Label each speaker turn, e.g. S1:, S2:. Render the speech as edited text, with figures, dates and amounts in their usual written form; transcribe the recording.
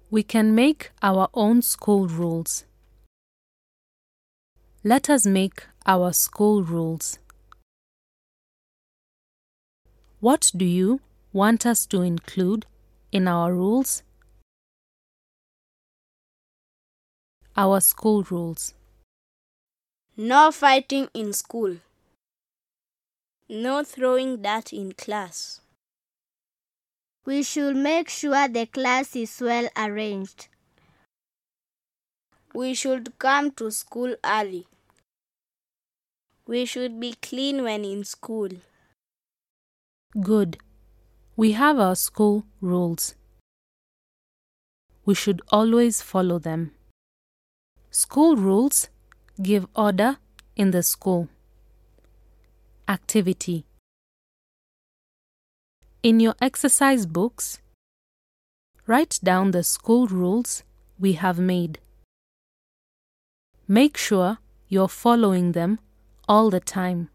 S1: We can make our own school rules. Let us make our school rules. What do you want us to include in our rules? Our school rules.
S2: No fighting in school. No throwing dirt in class.
S3: We should make sure the class is well arranged.
S2: We should come to school early. We should be clean when in school.
S1: Good. We have our school rules. We should always follow them. School rules give order in the school. Activity. In your exercise books, write down the school rules we have made. Make sure you're following them all the time.